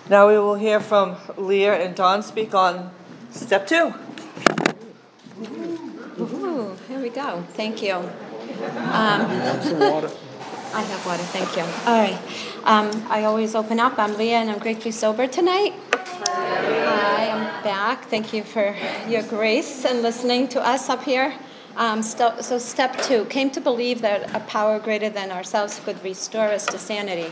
Now we will hear from Leah and Don speak on step 2. Ooh, here we go. Thank you. Some water. I have water, thank you. All right. I always open up. I'm Leah, and I'm gratefully sober tonight. Hi, I'm back. Thank you for your grace and listening to us up here. So step 2, came to believe that a power greater than ourselves could restore us to sanity.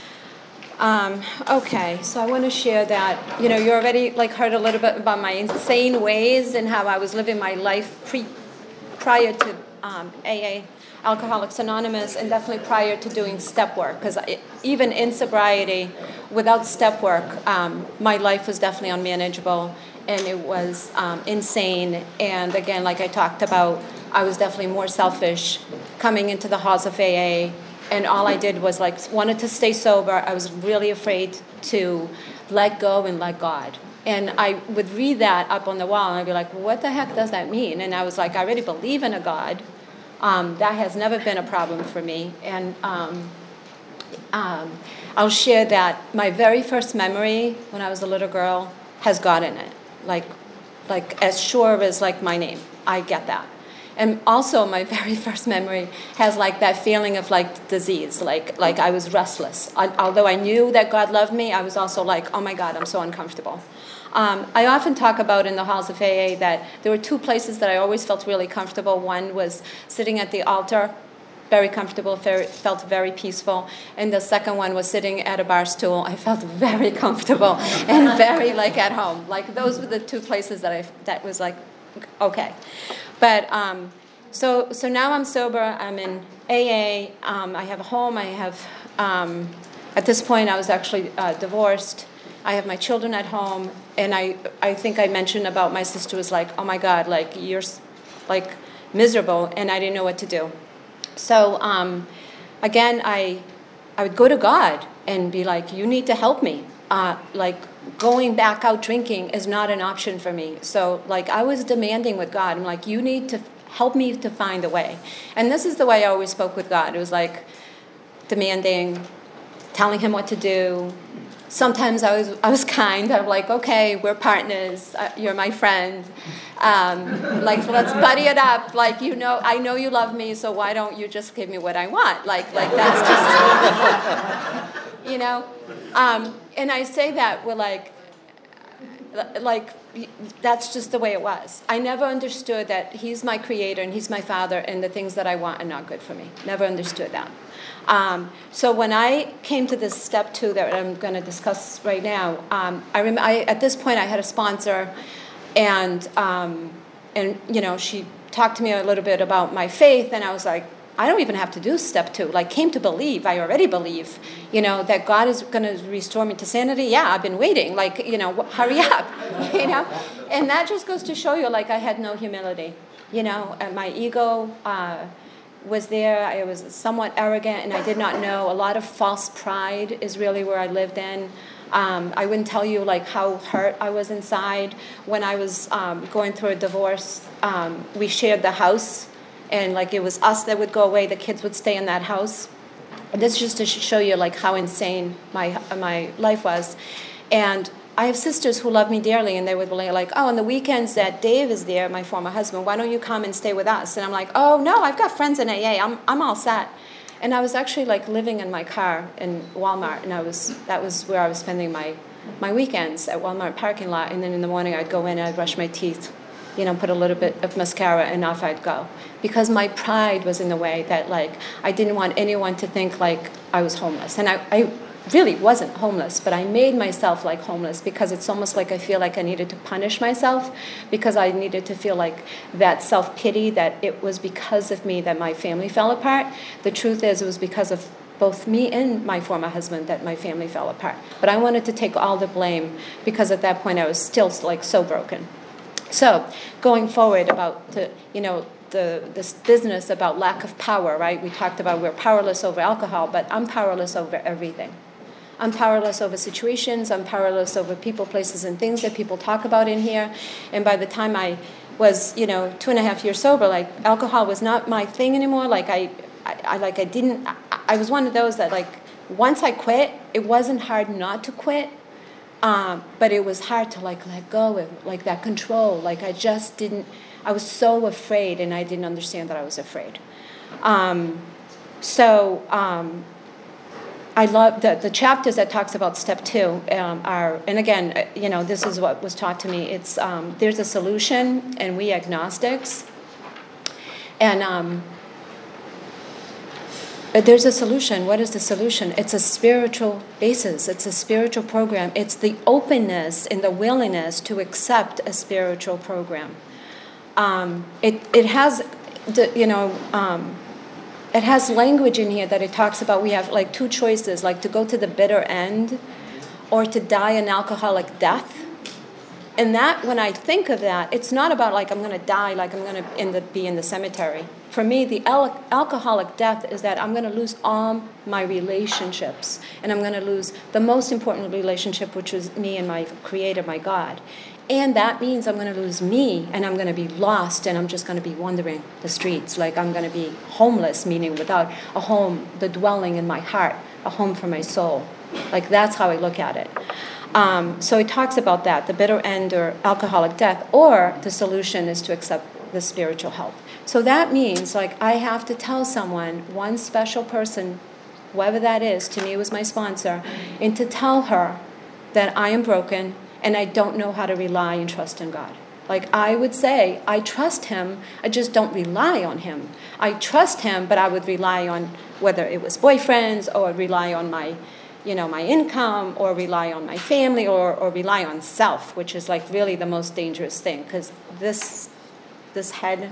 Okay, so I want to share that, you already heard a little bit about my insane ways and how I was living my life prior to AA, Alcoholics Anonymous, and definitely prior to doing step work, because even in sobriety, without step work, my life was definitely unmanageable, and it was insane, and again, like I talked about, I was definitely more selfish coming into the halls of AA. And all I did was wanted to stay sober. I was really afraid to let go and let God. And I would read that up on the wall, and I'd be like, well, what the heck does that mean? And I was like, I already believe in a God. That has never been a problem for me. And I'll share that my very first memory when I was a little girl has God in it. Like as sure as my name. I get that. And also, my very first memory has that feeling of disease, like I was restless. Although I knew that God loved me, I was also oh my God, I'm so uncomfortable. I often talk about in the halls of AA that there were 2 places that I always felt really comfortable. One was sitting at the altar, very comfortable, felt very peaceful. And the second one was sitting at a bar stool. I felt very comfortable and very at home. Those were the 2 places that was okay. But so now I'm sober. I'm in AA. I have a home. I have at this point I was actually divorced. I have my children at home, and I think I mentioned about my sister was oh my God, you're miserable, and I didn't know what to do. So again, I would go to God and be you need to help me. Going back out drinking is not an option for me. So, I was demanding with God. I'm you need to help me to find a way. And this is the way I always spoke with God. It was demanding, telling him what to do. Sometimes I was kind. I'm okay, we're partners. You're my friend. Let's buddy it up. I know you love me, so why don't you just give me what I want? That's just, and I say that with that's just the way it was. I never understood that he's my creator and he's my father, and the things that I want are not good for me. Never understood that. So when I came to this step 2 that I'm going to discuss right now, at this point I had a sponsor, and she talked to me a little bit about my faith, and I was I don't even have to do step 2. Came to believe. I already believe, that God is going to restore me to sanity. Yeah, I've been waiting. Hurry up, And that just goes to show you, I had no humility, and my ego was there. I was somewhat arrogant, and I did not know. A lot of false pride is really where I lived in. I wouldn't tell you how hurt I was inside when I was going through a divorce. We shared the house. And it was us that would go away, the kids would stay in that house. And this is just to show you how insane my life was. And I have sisters who love me dearly, and they would be oh, on the weekends that Dave is there, my former husband, why don't you come and stay with us? And I'm oh no, I've got friends in AA, I'm all set. And I was actually living in my car in Walmart, and that was where I was spending my weekends, at Walmart parking lot. And then in the morning I'd go in and I'd brush my teeth, put a little bit of mascara, and off I'd go. Because my pride was in the way that, I didn't want anyone to think, I was homeless. And I really wasn't homeless, but I made myself, homeless, because it's almost I feel I needed to punish myself, because I needed to feel that self-pity, that it was because of me that my family fell apart. The truth is, it was because of both me and my former husband that my family fell apart. But I wanted to take all the blame, because at that point I was still, so broken. So, going forward about this business about lack of power, right? We talked about we're powerless over alcohol, but I'm powerless over everything. I'm powerless over situations. I'm powerless over people, places, and things that people talk about in here. And by the time I was, 2.5 years sober, alcohol was not my thing anymore. I was one of those that once I quit, it wasn't hard not to quit. But it was hard to like let go of like that control. Like I was so afraid, and I didn't understand that I was afraid. I love the chapters that talks about step 2 are, and again, this is what was taught to me. It's there's a solution, and we agnostics, and there's a solution. What is the solution? It's a spiritual basis. It's a spiritual program. It's the openness and the willingness to accept a spiritual program. It has it has language in here that it talks about we have like 2 choices, like to go to the bitter end or to die an alcoholic death. And that, when I think of that, it's not about like I'm going to die, like I'm going to be in the cemetery. For me, the alcoholic death is that I'm going to lose all my relationships. And I'm going to lose the most important relationship, which was me and my Creator, my God. And that means I'm going to lose me, and I'm going to be lost, and I'm just going to be wandering the streets. Like I'm going to be homeless, meaning without a home, the dwelling in my heart, a home for my soul. Like that's how I look at it. So it talks about that, the bitter end or alcoholic death, or the solution is to accept the spiritual help. So that means like I have to tell someone, one special person, whoever that is, to me it was my sponsor, and to tell her that I am broken, and I don't know how to rely and trust in God. Like I would say, I trust Him, I just don't rely on Him. I trust Him, but I would rely on whether it was boyfriends or rely on my income or rely on my family or rely on self, which is like really the most dangerous thing because this head,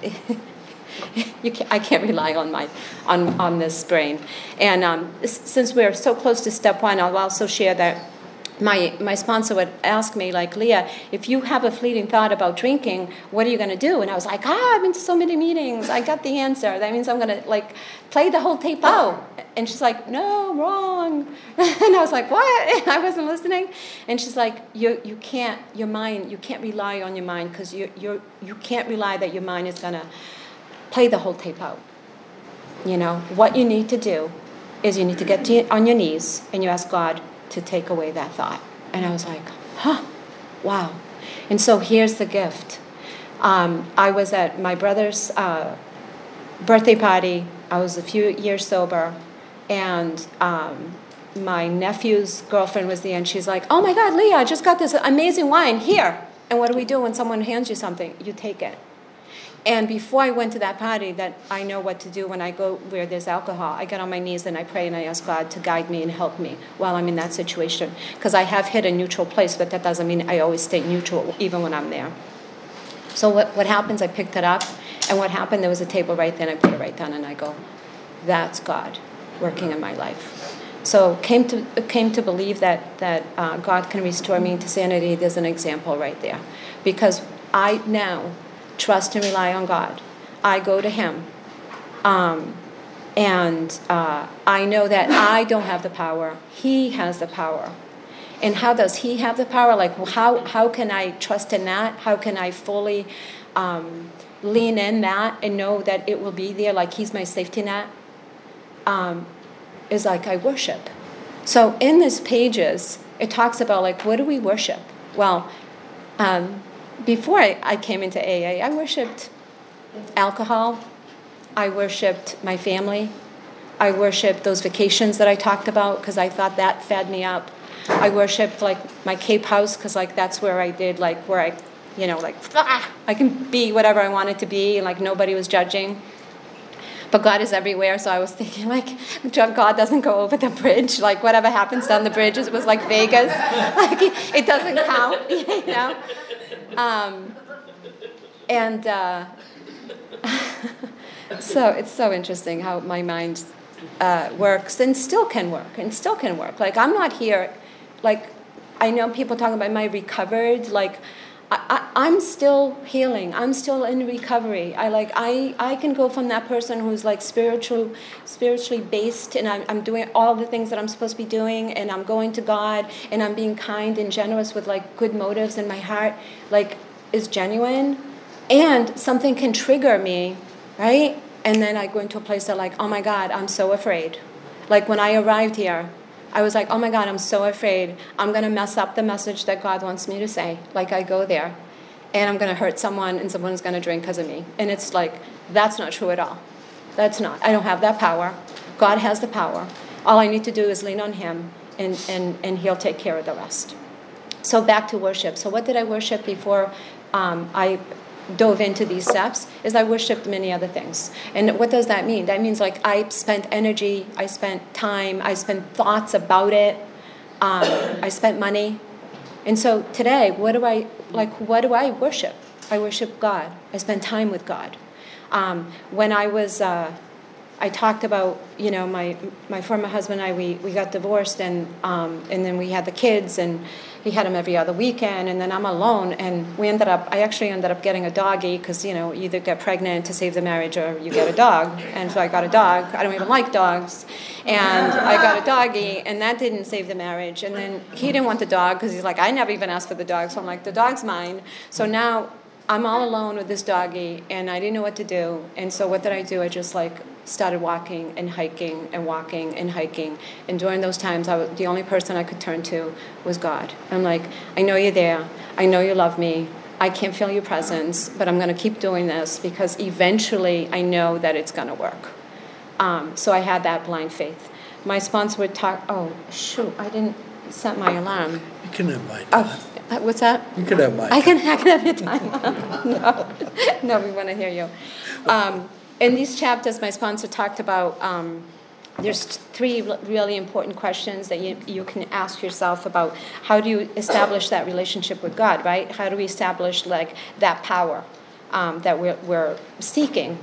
I can't rely on this brain. And since we're so close to step 1, I'll also share that my sponsor would ask me, like, Leah, if you have a fleeting thought about drinking, what are you going to do? And I was like, I've been to so many meetings. I got the answer. That means I'm going to, like, play the whole tape out. And she's like, no, wrong. And I was like, what? And I wasn't listening. And she's like, you can't rely on your mind because you can't rely that your mind is going to play the whole tape out. What you need to do is you need to get on your knees and you ask God to take away that thought. And I was like, wow. And so here's the gift. I was at my brother's birthday party. I was a few years sober. And my nephew's girlfriend was there. And she's like, oh my God, Leah, I just got this amazing wine. Here. And what do we do when someone hands you something? You take it. And before I went to that party, that I know what to do when I go where there's alcohol, I get on my knees and I pray and I ask God to guide me and help me while I'm in that situation. Because I have hit a neutral place, but that doesn't mean I always stay neutral even when I'm there. So what happens, I picked it up, and what happened, there was a table right there, and I put it right down, and I go, that's God working in my life. So came to believe that God can restore me to sanity. There's an example right there. Because I now trust and rely on God. I go to Him. And I know that I don't have the power. He has the power. And how does He have the power? Like, how can I trust in that? How can I fully lean in that and know that it will be there, like He's my safety net? Is like I worship. So in these pages, it talks about, like, what do we worship? Well, before I came into AA, I worshipped alcohol. I worshipped my family. I worshipped those vacations that I talked about because I thought that fed me up. I worshipped, like, my Cape House because, like, that's where I did, like, where I, I can be whatever I wanted to be, and, like, nobody was judging. But God is everywhere, so I was thinking, like, God doesn't go over the bridge. Like, whatever happens down the bridge, it was like Vegas. Like, it doesn't count, So it's so interesting how my mind works and still can work. Like, I'm not here, like, I know people talking about, am I recovered? Like, I'm still healing. I'm still in recovery. I can go from that person who's, like, spiritually based, and I'm doing all the things that I'm supposed to be doing, and I'm going to God, and I'm being kind and generous with, like, good motives, and my heart, like, is genuine, and something can trigger me, right? And then I go into a place that, like, oh my God, I'm so afraid. Like, when I arrived here, I was like, oh my God, I'm so afraid I'm going to mess up the message that God wants me to say. Like I go there and I'm going to hurt someone and someone's going to drink because of me. And it's like, that's not true at all. That's not. I don't have that power. God has the power. All I need to do is lean on him and he'll take care of the rest. So back to worship. So what did I worship before I dove into these steps? Is I worshipped many other things. And what does that mean? That means like I spent energy, I spent time, I spent thoughts about it, I spent money. And so today, what do I worship? I worship God. I spend time with God. When I was, I talked about, my former husband and I, we got divorced and then we had the kids and he had them every other weekend, and then I'm alone, and I actually ended up getting a doggy because, you either get pregnant to save the marriage or you get a dog, and so I got a dog. I don't even like dogs, and I got a doggy, and that didn't save the marriage, and then he didn't want the dog because he's like, I never even asked for the dog, so I'm like, the dog's mine. So now I'm all alone with this doggy, and I didn't know what to do, and so what did I do? I just started walking and hiking and walking and hiking. And during those times, the only person I could turn to was God. I'm like, I know you're there. I know you love me. I can't feel your presence, but I'm going to keep doing this because eventually I know that it's going to work. So I had that blind faith. My sponsor would talk, oh, shoot, I didn't set my alarm. You can have my time. Oh, what's that? You can have my time. I can have your time. No, we want to hear you. In these chapters, my sponsor talked about there's 3 really important questions that you can ask yourself about how do you establish that relationship with God, right? How do we establish that power that we're seeking?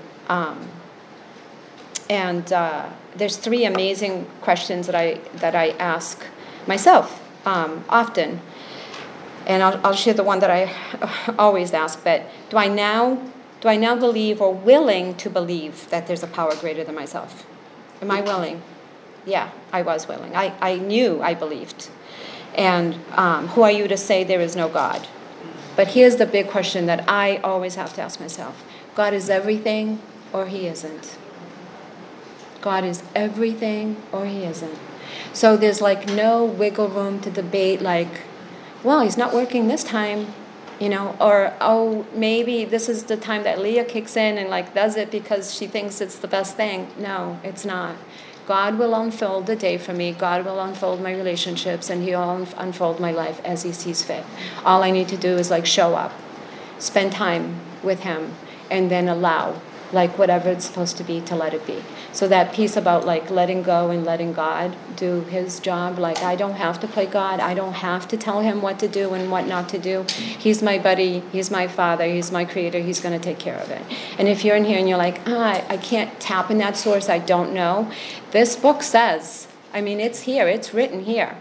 And there's 3 amazing questions that I ask myself often, and I'll share the one that I always ask. But do I now believe or willing to believe that there's a power greater than myself? Am I willing? Yeah, I was willing. I knew I believed. And who are you to say there is no God? But here's the big question that I always have to ask myself. God is everything or he isn't? God is everything or he isn't? So there's no wiggle room to debate well, he's not working this time. Or, oh, maybe this is the time that Leah kicks in and does it because she thinks it's the best thing. No, it's not. God will unfold the day for me. God will unfold my relationships, and he'll unfold my life as he sees fit. All I need to do is show up, spend time with him, and then allow whatever it's supposed to be to let it be. So that piece about letting go and letting God do his job, I don't have to play God. I don't have to tell him what to do and what not to do. He's my buddy. He's my father. He's my creator. He's going to take care of it. And if you're in here and you're I can't tap in that source, I don't know. This book says, it's here. It's written here.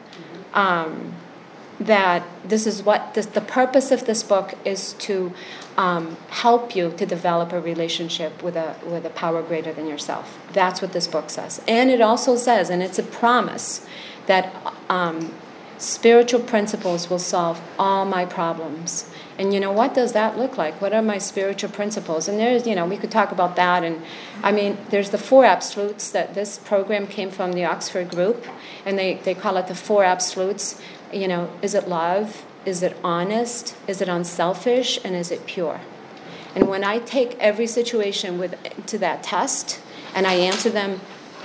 That this is what the purpose of this book is to help you to develop a relationship with a power greater than yourself. That's what this book says. And it also says, and it's a promise, that spiritual principles will solve all my problems. And what does that look like? What are my spiritual principles? And there's, we could talk about that. And there's the 4 absolutes that this program came from the Oxford group, and they call it the 4 absolutes. Is it love? Is it honest? Is it unselfish? And is it pure? And when I take every situation to that test and I answer them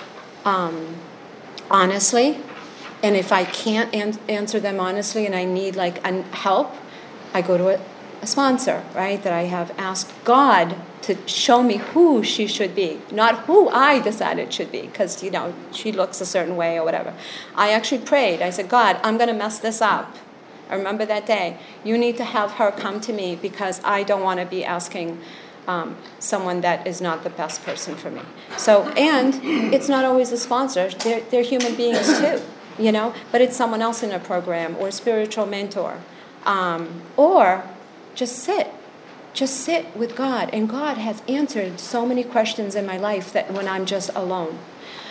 honestly, and if I can't answer them honestly and I need help, I go to a sponsor, right? That I have asked God to show me who she should be, not who I decided should be, because she looks a certain way or whatever. I actually prayed. I said, God, I'm going to mess this up. I remember that day. You need to have her come to me because I don't want to be asking someone that is not the best person for me. So, and it's not always a sponsor. They're human beings too, but it's someone else in a program or a spiritual mentor. Or just sit with God. And God has answered so many questions in my life that when I'm just alone.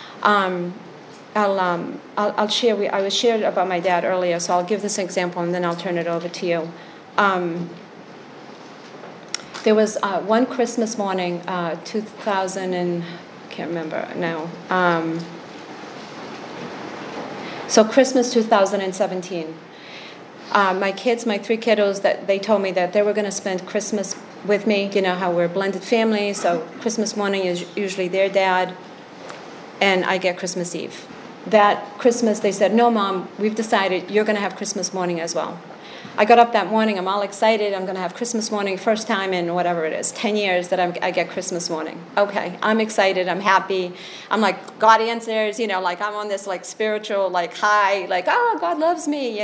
I'll share. I was shared about my dad earlier, so I'll give this example and then I'll turn it over to you. There was one Christmas morning, 2000 and can't remember now. So Christmas 2017. My kids, my 3 kiddos, that they told me that they were going to spend Christmas with me. You know how we're a blended family, so Christmas morning is usually their dad, and I get Christmas Eve. That Christmas, they said, no, Mom, we've decided you're going to have Christmas morning as well. I got up that morning, I'm all excited, I'm going to have Christmas morning, first time in whatever it is, 10 years that I get Christmas morning. Okay, I'm excited, I'm happy. I'm like, God answers, like I'm on this like spiritual like high, like, oh, God loves me,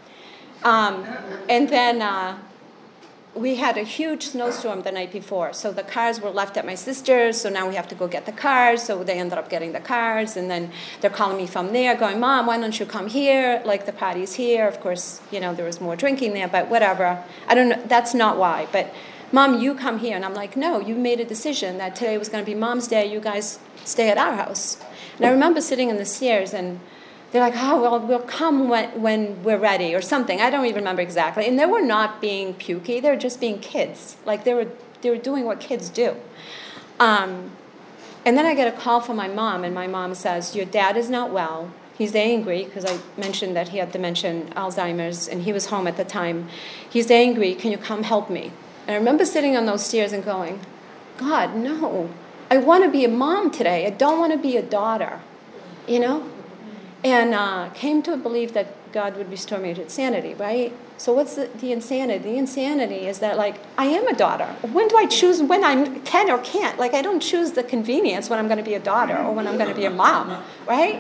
And then we had a huge snowstorm the night before. So the cars were left at my sister's, so now we have to go get the cars. So they ended up getting the cars, and then they're calling me from there, going, Mom, why don't you come here? Like, the party's here. Of course, there was more drinking there, but whatever. I don't know, that's not why. But, Mom, you come here. And I'm like, no, you made a decision that today was going to be Mom's Day. You guys stay at our house. And I remember sitting in the stairs, and they're like, oh, well, we'll come when we're ready or something. I don't even remember exactly. And they were not being pukey. They were just being kids. Like, they were doing what kids do. And then I get a call from my mom, and my mom says, your dad is not well. He's angry, because I mentioned that he had dementia and Alzheimer's, and he was home at the time. He's angry. Can you come help me? And I remember sitting on those stairs and going, God, no. I want to be a mom today. I don't want to be a daughter, And came to believe that God would restore me to sanity, right? So what's the insanity? The insanity is that, like, I am a daughter. When do I choose when I can or can't? Like, I don't choose the convenience when I'm going to be a daughter or when I'm going to be a mom, right?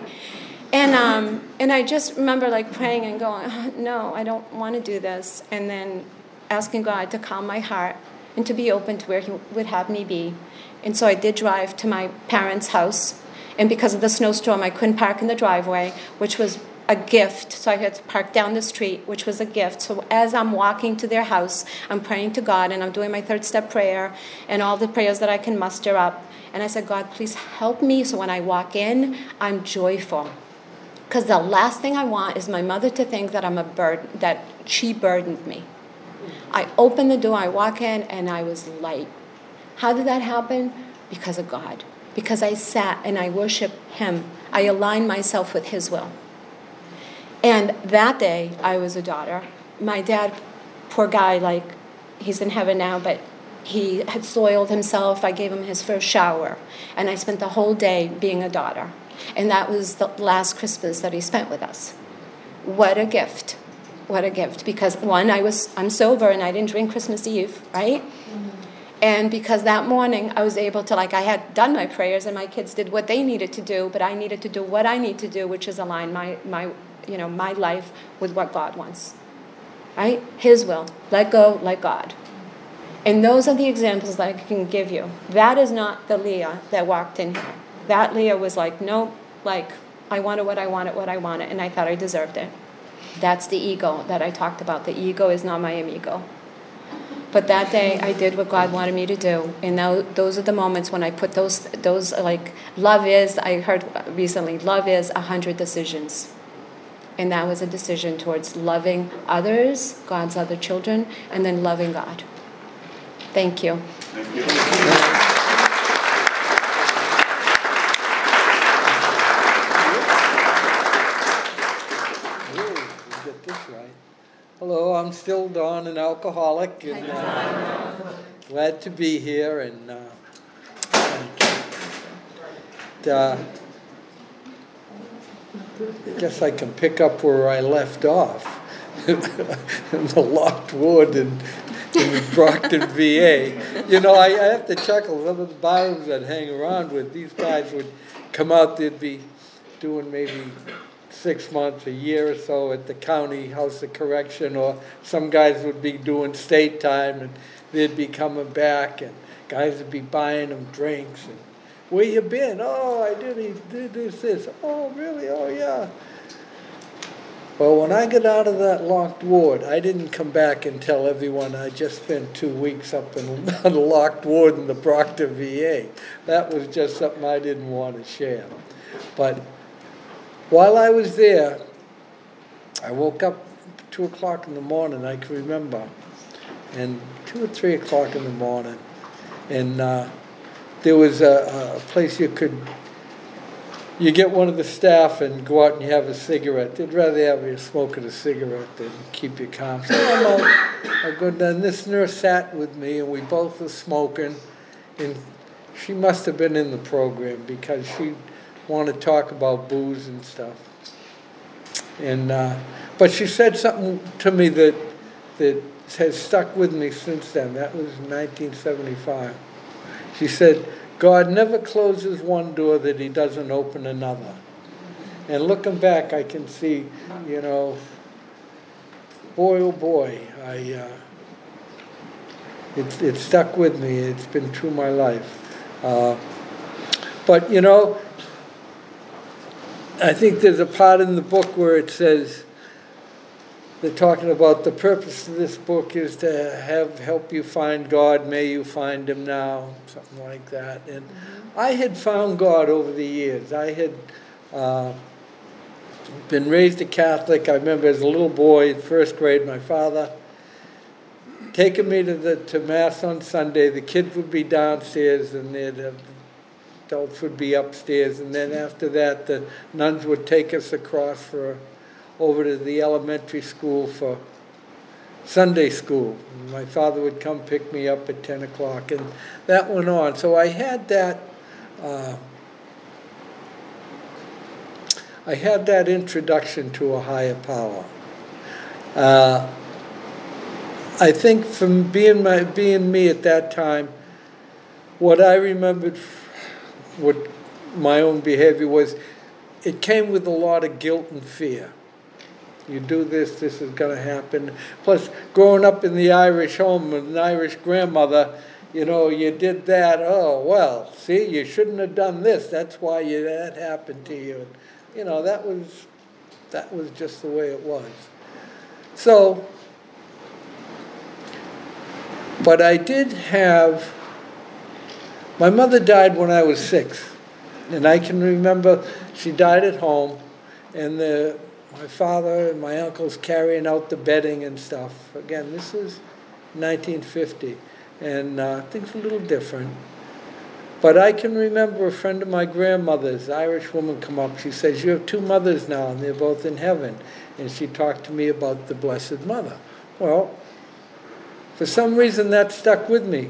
And I just remember, like, praying and going, oh, no, I don't want to do this. And then asking God to calm my heart and to be open to where He would have me be. And so I did drive to my parents' house. And because of the snowstorm, I couldn't park in the driveway, which was a gift. So I had to park down the street, which was a gift. So as I'm walking to their house, I'm praying to God, and I'm doing my 3rd step prayer and all the prayers that I can muster up. And I said, God, please help me so when I walk in, I'm joyful. Because the last thing I want is my mother to think that I'm a burden, that she burdened me. I opened the door, I walk in, and I was light. How did that happen? Because of God. Because I sat and I worshiped Him. I aligned myself with His will. And that day, I was a daughter. My dad, poor guy, like, he's in heaven now, but he had soiled himself. I gave him his first shower. And I spent the whole day being a daughter. And that was the last Christmas that he spent with us. What a gift. What a gift. Because, one, I'm sober and I didn't drink Christmas Eve, right? And because that morning I was able to, like, I had done my prayers and my kids did what they needed to do, but I needed to do what I need to do, which is align my life with what God wants, right? His will. Let go, let God. And those are the examples that I can give you. That is not the Leah that walked in here. That Leah was like, nope, like, I wanted what I wanted, and I thought I deserved it. That's the ego that I talked about. The ego is not my amigo. But that day, I did what God wanted me to do. And those are the moments when I put those like, love is, I heard recently, love is 100 decisions. And that was a decision towards loving others, God's other children, and then loving God. Thank you. Thank you. Hello, I'm still Don, an alcoholic, and glad to be here. And I guess I can pick up where I left off in the locked wood in Brockton, VA. I have to chuckle. Some of the barrooms I'd hang around with, these guys would come out. They'd be doing maybe 6 months, a year or so at the county house of correction, or some guys would be doing state time, and they'd be coming back, and guys would be buying them drinks. And where you been? Oh, I did this. Oh, really? Oh, yeah. Well, when I got out of that locked ward, I didn't come back and tell everyone I just spent 2 weeks up in the locked ward in the Brockton, VA. That was just something I didn't want to share. But while I was there, I woke up 2 o'clock in the morning, I can remember, and 2 or 3 o'clock in the morning, and there was a place you could you get one of the staff and go out and you have a cigarette. They'd rather have you smoking a cigarette than keep you calm. So I go down. This nurse sat with me, and we both were smoking. And she must have been in the program because she wanted to talk about booze and stuff. And but she said something to me that has stuck with me since then. That was 1975. She said, God never closes one door that he doesn't open another. And looking back, I can see, boy, oh boy, it stuck with me. It's been through my life. But, I think there's a part in the book where it says, they're talking about the purpose of this book is to help you find God. May you find him now, something like that. And I had found God over the years. I had been raised a Catholic. I remember as a little boy in first grade, my father taking me to Mass on Sunday. The kids would be downstairs and the adults would be upstairs. And then after that, the nuns would take us across over to the elementary school for Sunday school. And my father would come pick me up at 10 o'clock, and that went on. So I had that introduction to a higher power. I think from being me at that time, what I remembered, what my own behavior was, it came with a lot of guilt and fear. You do this is going to happen. Plus, growing up in the Irish home with an Irish grandmother, you did that. Oh, well, see, you shouldn't have done this. That's why that happened to you. That was just the way it was. So, but I did have, my mother died when I was 6. And I can remember she died at home, and my father and my uncles carrying out the bedding and stuff. Again, this was 1950, and things were a little different. But I can remember a friend of my grandmother's, Irish woman, come up. She says, you have 2 mothers now, and they're both in heaven. And she talked to me about the Blessed Mother. Well, for some reason that stuck with me.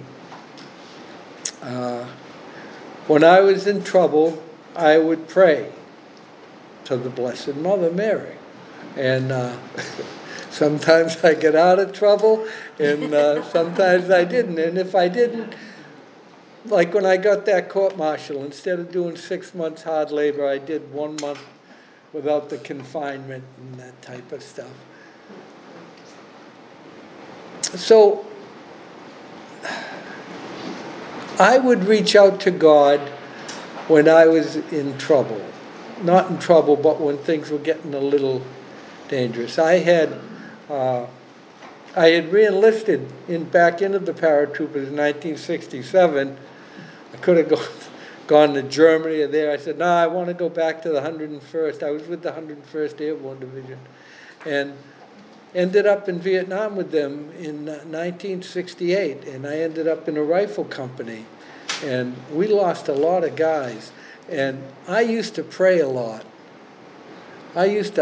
When I was in trouble, I would pray to the Blessed Mother Mary. And sometimes I get out of trouble, and sometimes I didn't. And if I didn't, like when I got that court-martial, instead of doing 6 months hard labor, I did 1 month without the confinement and that type of stuff. So I would reach out to God when I was in trouble. Not in trouble, but when things were getting a little dangerous. I had re-enlisted back into the paratroopers in 1967. I could have gone to Germany or there. I said, no, I want to go back to the 101st. I was with the 101st Airborne Division. And ended up in Vietnam with them in 1968. And I ended up in a rifle company. And we lost a lot of guys. And I used to pray a lot. I was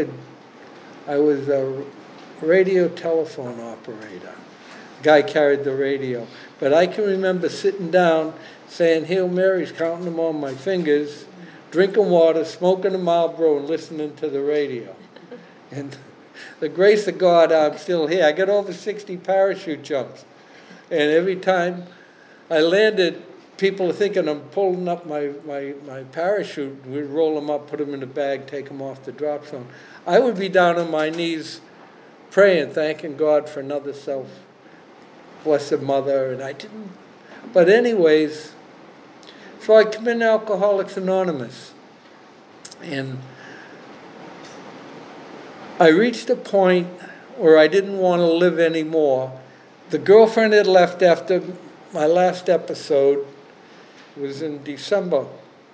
a radio telephone operator. Guy carried the radio. But I can remember sitting down saying Hail Marys, counting them on my fingers, drinking water, smoking a Marlboro, and listening to the radio. And the grace of God, I'm still here. I got over 60 parachute jumps. And every time I landed, people are thinking I'm pulling up my parachute. We'd roll them up, put them in a bag, take them off the drop zone. I would be down on my knees praying, thanking God for another Blessed Mother, and I didn't. But anyways, so I come in Alcoholics Anonymous, and I reached a point where I didn't want to live anymore. The girlfriend had left after my last episode. It was in December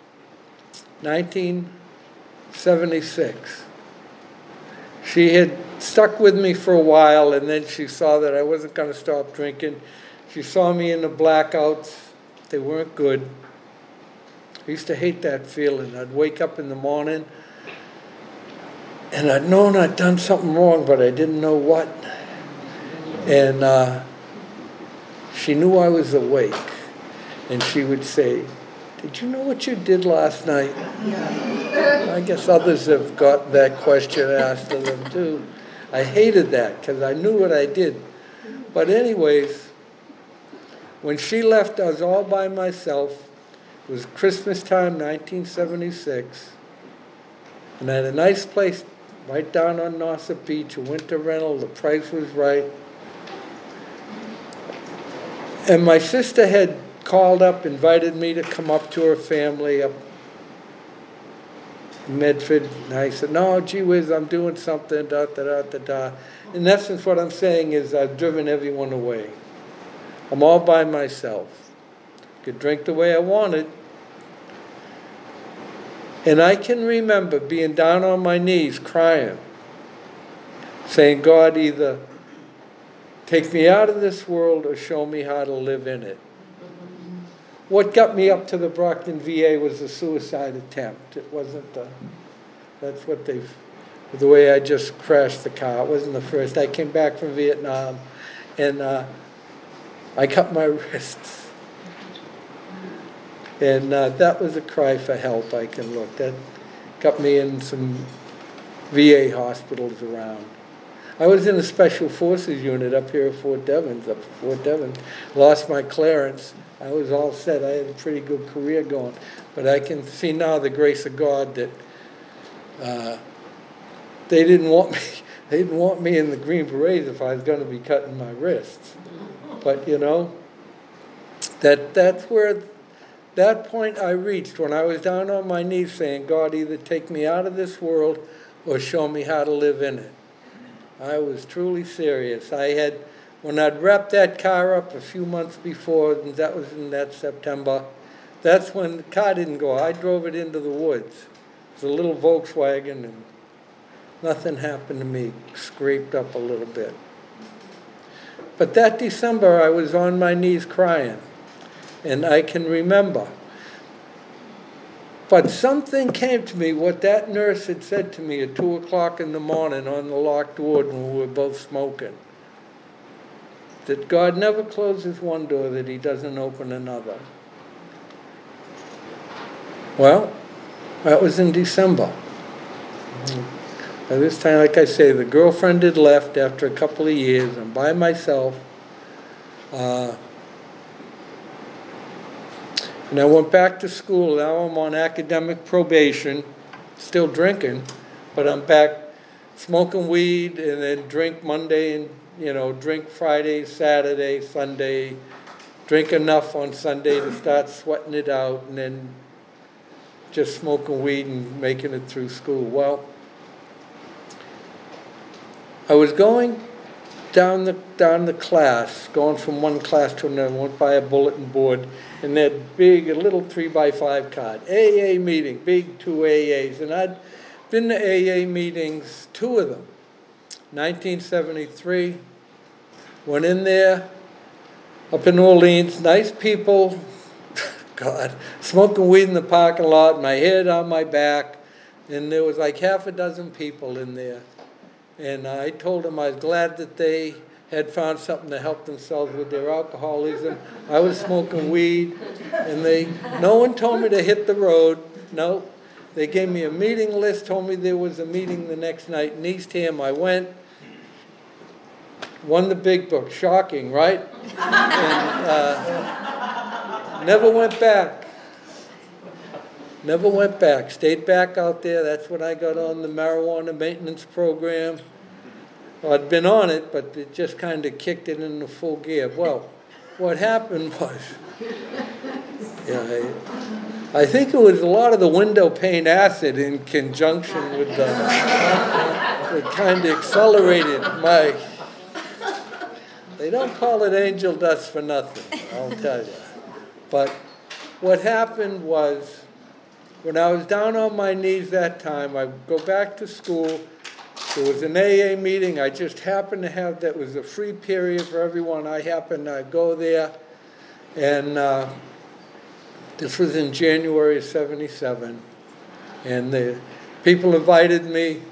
1976. She had stuck with me for a while, and then she saw that I wasn't going to stop drinking. She saw me in the blackouts. They weren't good. I used to hate that feeling. I'd wake up in the morning and I'd known I'd done something wrong, but I didn't know what. And she knew I was awake. And she would say, "Did you know what you did last night?" I guess others have got that question asked of them too. I hated that because I knew what I did. But anyways, when she left, I was all by myself. It was Christmas time, 1976. And I had a nice place right down on Nauset Beach, a winter rental. The price was right. And my sister had called up, invited me to come up to her family up in Medford. And I said, "No, gee whiz, I'm doing something, da, da, da, da, da." In essence, what I'm saying is I've driven everyone away. I'm all by myself. Could drink the way I wanted. And I can remember being down on my knees crying, saying, "God, either take me out of this world or show me how to live in it." What got me up to the Brockton VA was a suicide attempt. It wasn't that's what the way I just crashed the car. It wasn't the first. I came back from Vietnam and I cut my wrists. And that was a cry for help. I can look. That got me in some VA hospitals around. I was in a special forces unit up here at Fort Devens, Lost my clearance. I was all set. I had a pretty good career going. But I can see now the grace of God that they didn't want me. They didn't want me in the Green Berets if I was going to be cutting my wrists. But that's where that point I reached when I was down on my knees saying, "God, either take me out of this world or show me how to live in it." I was truly serious. When I'd wrapped that car up a few months before, and that was in that September, that's when the car didn't go. I drove it into the woods. It was a little Volkswagen, and nothing happened to me. Scraped up a little bit. But that December, I was on my knees crying, and I can remember. But something came to me, what that nurse had said to me at 2 o'clock in the morning on the locked ward when we were both smoking. That God never closes one door that he doesn't open another. Well, that was in December. By this time, like I say, the girlfriend had left after a couple of years. I'm by myself. And I went back to school. Now I'm on academic probation, still drinking, but I'm back smoking weed and then drink Monday and, drink Friday, Saturday, Sunday, drink enough on Sunday to start sweating it out, and then just smoking weed and making it through school. Well, I was going down the class, going from one class to another, went by a bulletin board, and that a little 3x5 card, AA meeting, big 2 AAs. And I'd been to AA meetings, 2 of them. 1973, went in there, up in New Orleans, nice people, God, smoking weed in the parking lot, my head on my back, and there was like half a dozen people in there. And I told them I was glad that they had found something to help themselves with their alcoholism. I was smoking weed, and no one told me to hit the road. No, they gave me a meeting list, told me there was a meeting the next night in Eastham. I went, won the big book. Shocking, right? And never went back. Never went back. Stayed back out there. That's when I got on the marijuana maintenance program. Well, I'd been on it, but it just kind of kicked it into full gear. Well, what happened was, I think it was a lot of the window pane acid in conjunction with it kind of accelerated my. They don't call it angel dust for nothing, I'll tell you. But what happened was, when I was down on my knees that time, I go back to school. There was an AA meeting. I just happened to have, that was a free period for everyone. I happened to go there. And This was in January of 77. And the people invited me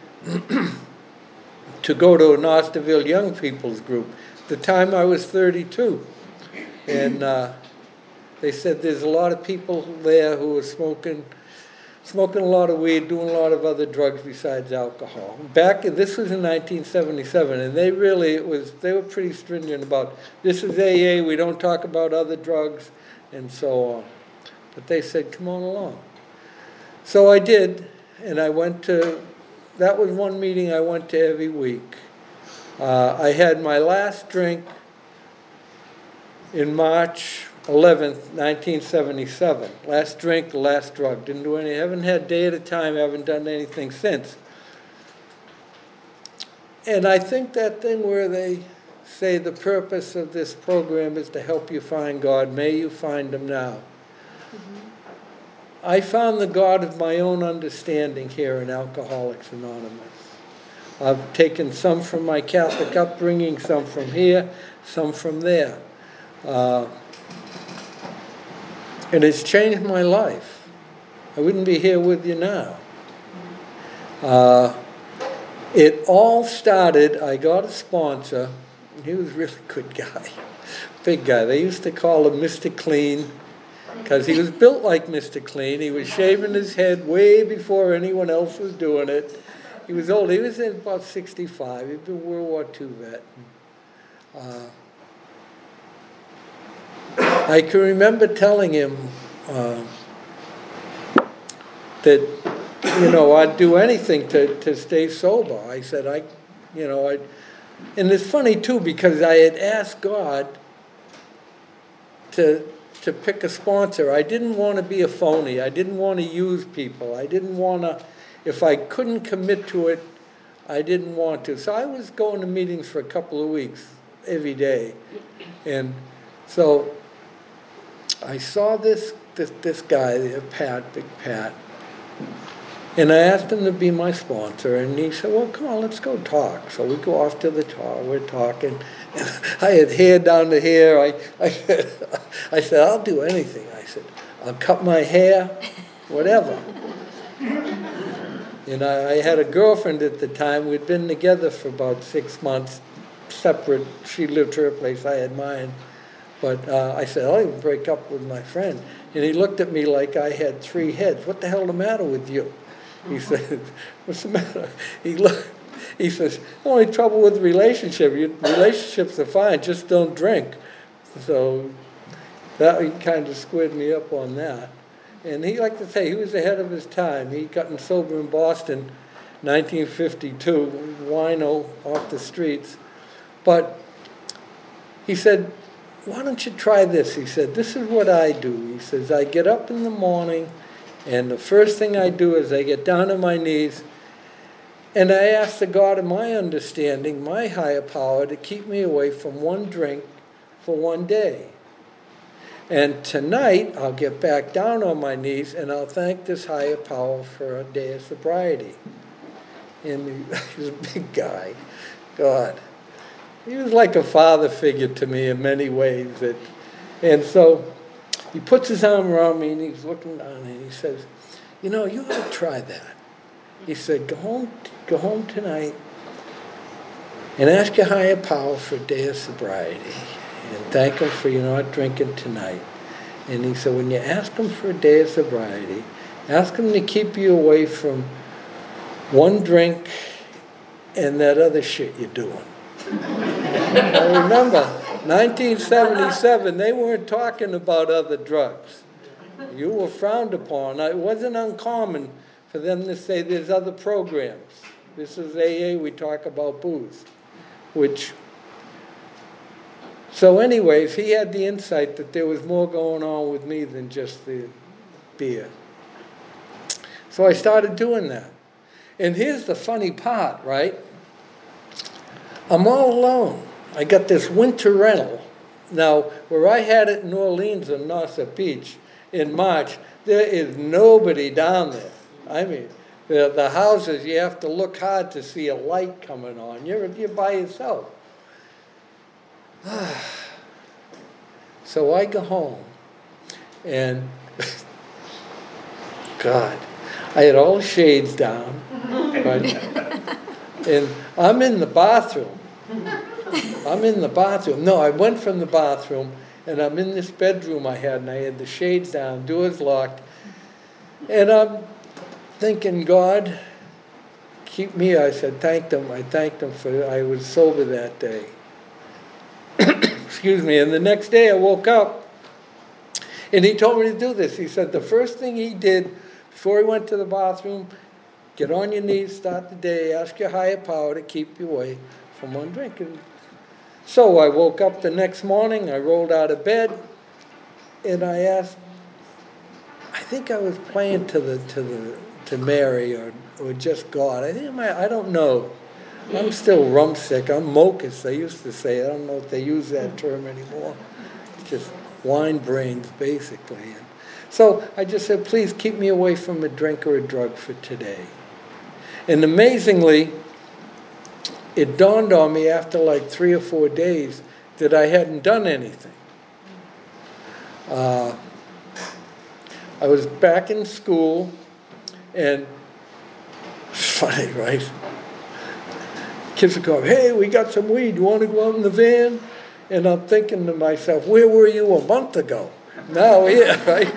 to go to an Osterville Young People's Group. At the time I was 32. And they said there's a lot of people there who are smoking a lot of weed, doing a lot of other drugs besides alcohol. This was in 1977, and they were pretty stringent about, this is AA, we don't talk about other drugs, and so on. But they said, come on along. So I did, and I went to, that was one meeting I went to every week. I had my last drink in March 11th, 1977. Last drink, last drug. Didn't do any, haven't had day at a time, haven't done anything since. And I think that thing where they say the purpose of this program is to help you find God, may you find Him now. Mm-hmm. I found the God of my own understanding here in Alcoholics Anonymous. I've taken some from my Catholic upbringing, some from here, some from there. And it's changed my life. I wouldn't be here with you now. It all started, I got a sponsor. He was a really good guy, big guy. They used to call him Mr. Clean because he was built like Mr. Clean. He was shaving his head way before anyone else was doing it. He was old. He was about 65. He'd been a World War II vet. I can remember telling him that, I'd do anything to stay sober. I said, and it's funny too, because I had asked God to pick a sponsor. I didn't want to be a phony. I didn't want to use people. I didn't want to, if I couldn't commit to it, I didn't want to. So I was going to meetings for a couple of weeks every day. And so I saw this guy there, Big Pat, and I asked him to be my sponsor, and he said, well, come on, let's go talk. So we go off to the car, we're talking. I had hair down to here. I said, I'll do anything. I said, I'll cut my hair, whatever. And I had a girlfriend at the time. We'd been together for about 6 months, separate. She lived her place, I had mine. But I said, I'll even break up with my friend. And he looked at me like I had 3 heads. What the hell the matter with you? He said, what's the matter? He says, only trouble with the relationship. Relationships are fine, just don't drink. So that he kind of squared me up on that. And he liked to say he was ahead of his time. He gotten sober in Boston, 1952, wino off the streets. But he said, why don't you try this? He said, this is what I do. He says, I get up in the morning, and the first thing I do is I get down on my knees, and I ask the God of my understanding, my higher power, to keep me away from one drink for one day. And tonight, I'll get back down on my knees, and I'll thank this higher power for a day of sobriety. And he was a big guy. God. He was like a father figure to me in many ways. And so he puts his arm around me, and he's looking down, and he says, you ought to try that. He said, go home tonight and ask your higher power for a day of sobriety and thank him for you not drinking tonight. And he said, when you ask him for a day of sobriety, ask him to keep you away from one drink and that other shit you're doing. I remember, 1977, they weren't talking about other drugs. You were frowned upon. It wasn't uncommon for them to say there's other programs. This is AA, we talk about booze. So anyways, he had the insight that there was more going on with me than just the beer. So I started doing that. And here's the funny part, right? I'm all alone. I got this winter rental. Now, where I had it in New Orleans and Nauset Beach in March, there is nobody down there. I mean, the houses, you have to look hard to see a light coming on. You're by yourself. So I go home, and God. I had all the shades down, right? And I'm in the bathroom. No, I went from the bathroom, and I'm in this bedroom I had, and I had the shades down, doors locked. And I'm thinking, God, keep me. I said, thanked him. I thanked him I was sober that day. Excuse me. And the next day I woke up, and he told me to do this. He said the first thing he did before he went to the bathroom, get on your knees, start the day, ask your higher power to keep you away from one drink. And so I woke up the next morning, I rolled out of bed, and I asked, I think I was praying to Mary or just God. I don't know. I'm still rum sick. I'm mocus, they used to say. I don't know if they use that term anymore. It's just wine brains, basically. And so I just said, please keep me away from a drink or a drug for today. And amazingly, it dawned on me after like 3 or 4 days that I hadn't done anything. I was back in school, and it's funny, right? Kids would go, hey, we got some weed. You want to go out in the van? And I'm thinking to myself, where were you a month ago? Now here, right?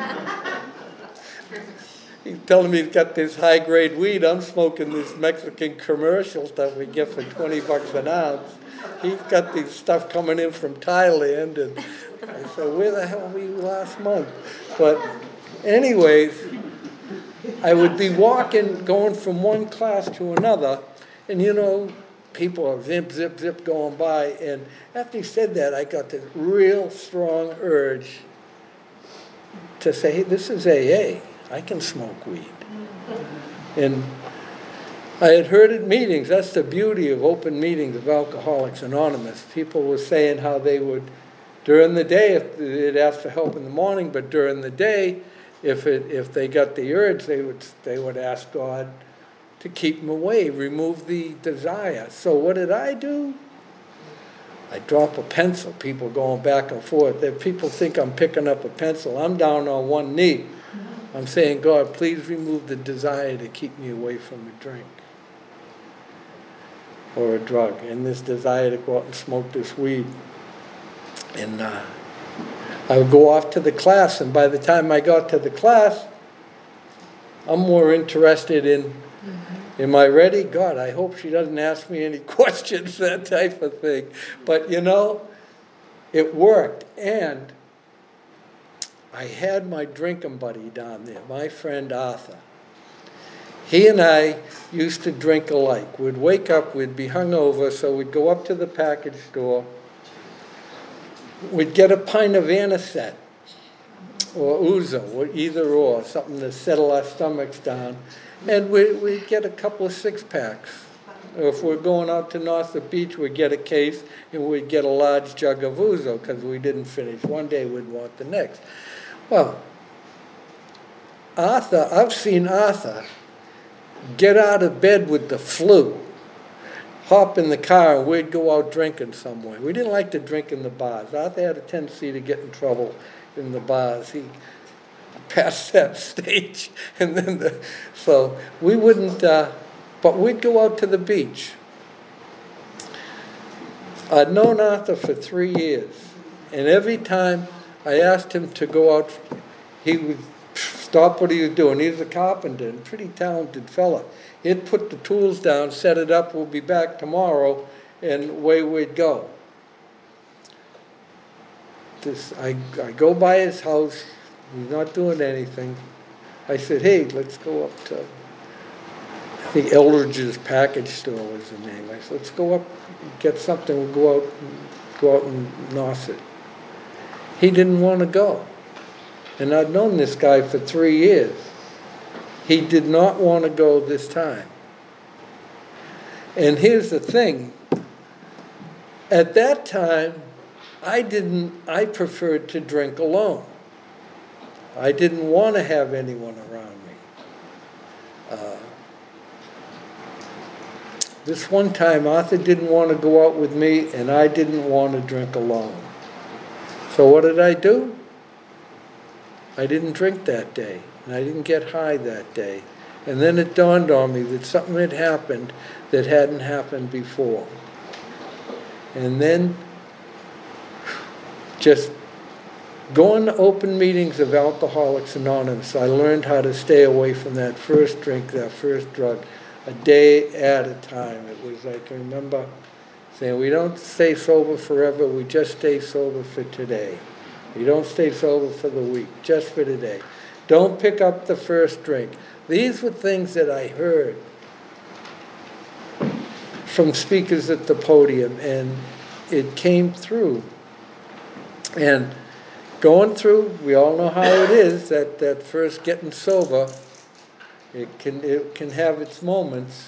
He's telling me he's got this high-grade weed. I'm smoking this Mexican commercial stuff we get for $20 an ounce. He's got this stuff coming in from Thailand. And I said, where the hell were you last month? But anyways, I would be walking, going from one class to another, and people are zip, zip, zip going by. And after he said that, I got this real strong urge to say, hey, this is AA. I can smoke weed. And I had heard at meetings, that's the beauty of open meetings of Alcoholics Anonymous. People were saying how they would, during the day, if they'd ask for help in the morning, but during the day, if they got the urge, they would ask God to keep them away, remove the desire. So what did I do? I drop a pencil. People going back and forth. If people think I'm picking up a pencil, I'm down on one knee. I'm saying, God, please remove the desire to keep me away from a drink or a drug, and this desire to go out and smoke this weed. And I would go off to the class, and by the time I got to the class, I'm more interested in, am I ready? God, I hope she doesn't ask me any questions, that type of thing. But it worked. And I had my drinking buddy down there, my friend Arthur. He and I used to drink alike. We'd wake up, we'd be hungover, so we'd go up to the package store. We'd get a pint of Anisette or Ouzo, or either or, something to settle our stomachs down. And we'd get a couple of six-packs. Or if we're going out to North Beach, we'd get a case, and we'd get a large jug of Ouzo because we didn't finish one day, we'd want the next. Well, I've seen Arthur get out of bed with the flu, hop in the car, and we'd go out drinking somewhere. We didn't like to drink in the bars. Arthur had a tendency to get in trouble in the bars. He passed that stage. And then so we wouldn't, but we'd go out to the beach. I'd known Arthur for 3 years, and every time I asked him to go out, he would stop what he was doing. He was a carpenter, a pretty talented fella. He'd put the tools down, set it up, we'll be back tomorrow, and away we'd go. I go by his house, he's not doing anything. I said, hey, let's go up to, I think Eldridge's package store was the name. I said, let's go up, get something, we'll go out and nos it. He didn't want to go. And I'd known this guy for 3 years. He did not want to go this time. And here's the thing. At that time, I preferred to drink alone. I didn't want to have anyone around me. This one time, Arthur didn't want to go out with me, and I didn't want to drink alone. So what did I do? I didn't drink that day. and I didn't get high that day. And then it dawned on me that something had happened that hadn't happened before. And then just going to open meetings of Alcoholics Anonymous, I learned how to stay away from that first drink, that first drug, a day at a time. It was like, I remember saying, we don't stay sober forever, we just stay sober for today. We don't stay sober for the week, just for today. Don't pick up the first drink. These were things that I heard from speakers at the podium, and it came through. And going through, we all know how it is, that first getting sober, it can have its moments.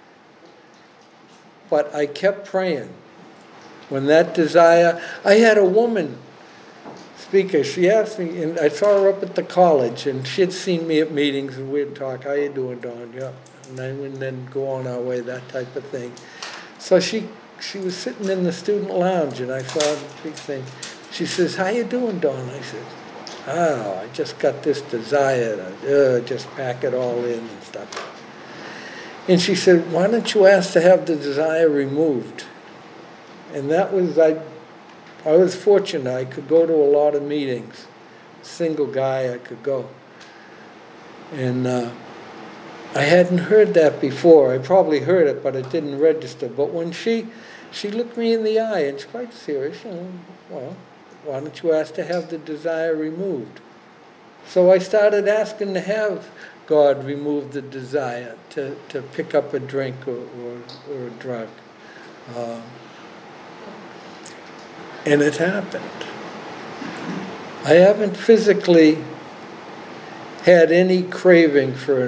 But I kept praying. When that desire, I had a woman speaker, she asked me, and I saw her up at the college, and she had seen me at meetings, and we'd talk, how you doing, Dawn? Yeah. And then go on our way, that type of thing. So she was sitting in the student lounge, and I saw the big thing. She says, how you doing, Dawn? I said, I just got this desire to just pack it all in and stuff. And she said, why don't you ask to have the desire removed? And that was, I was fortunate. I could go to a lot of meetings. Single guy, I could go. And I hadn't heard that before. I probably heard it, but it didn't register. But when she looked me in the eye, and she's quite serious, well, why don't you ask to have the desire removed? So I started asking to have God remove the desire to pick up a drink or a drug. And it happened. I haven't physically had any craving for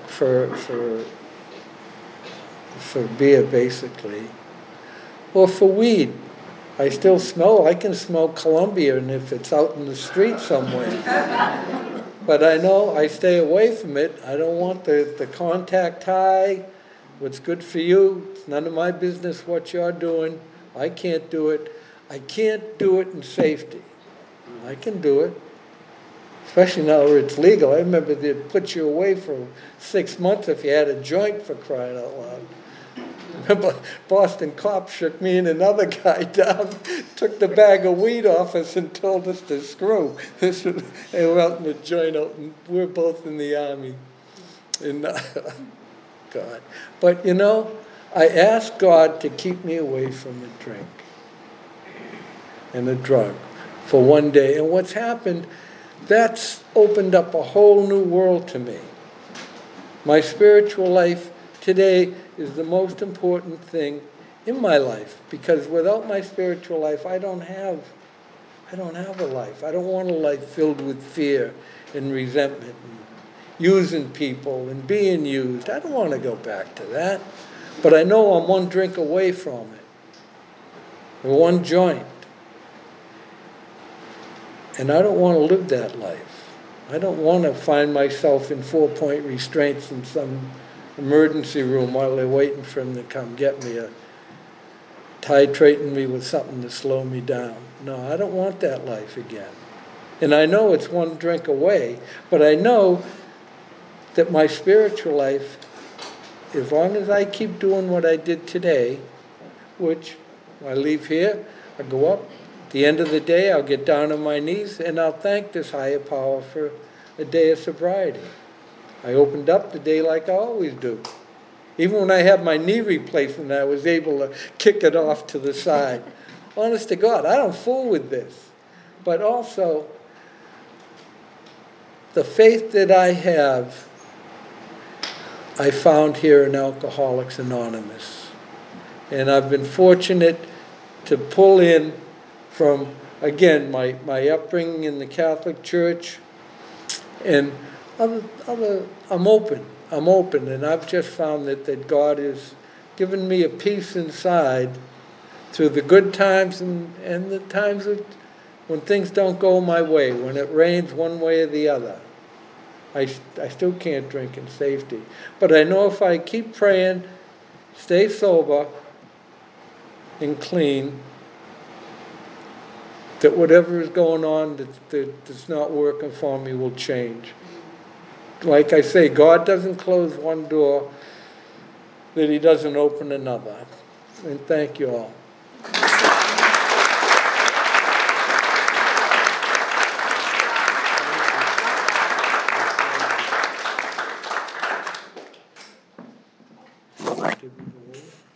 beer, basically, or for weed. I can smell Colombia, and if it's out in the street somewhere. But I know I stay away from it. I don't want the contact high. What's good for you, it's none of my business what you're doing. I can't do it. I can't do it in safety. I can do it, especially now where it's legal. I remember they'd put you away for 6 months if you had a joint, for crying out loud. Remember, Boston cops shook me and another guy down, took the bag of weed off us and told us to screw. They were out in the joint, and we're both in the Army. And God. But I asked God to keep me away from a drink and a drug for one day. And what's happened, that's opened up a whole new world to me. My spiritual life today is the most important thing in my life, because without my spiritual life, I don't have a life. I don't want a life filled with fear and resentment and using people and being used. I don't want to go back to that. But I know I'm one drink away from it, or one joint. And I don't want to live that life. I don't want to find myself in 4-point restraints in some emergency room while they're waiting for him to come get me, titrating me with something to slow me down. No, I don't want that life again. And I know it's one drink away, but I know that my spiritual life, as long as I keep doing what I did today, which I leave here, I go up, at the end of the day I'll get down on my knees and I'll thank this higher power for a day of sobriety. I opened up the day like I always do. Even when I had my knee replacement, I was able to kick it off to the side. Honest to God, I don't fool with this. But also, the faith that I have, I found here in Alcoholics Anonymous. And I've been fortunate to pull in from, again, my upbringing in the Catholic Church, and I'm open, and I've just found that God has given me a peace inside through the good times and the times when things don't go my way, when it rains one way or the other. I still can't drink in safety. But I know if I keep praying, stay sober and clean, that whatever is going on that's not working for me will change. like I say, God doesn't close one door that he doesn't open another. And thank you all. Give me the word.